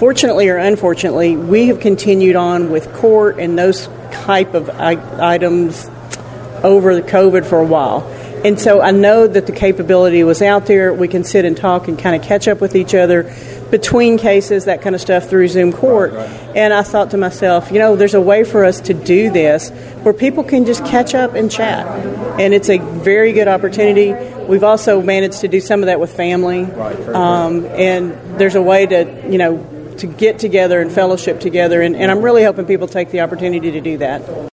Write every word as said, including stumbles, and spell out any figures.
fortunately or unfortunately, we have continued on with court and those type of I- items over the COVID for a while. And so I know that the capability was out there. We can sit and talk and kind of catch up with each other between cases, that kind of stuff, through Zoom Court. Right, right. And I thought to myself, you know, there's a way for us to do this where people can just catch up and chat. And it's a very good opportunity. We've also managed to do some of that with family. Right, very um, and there's a way to, you know, to get together and fellowship together. And, and I'm really hoping people take the opportunity to do that.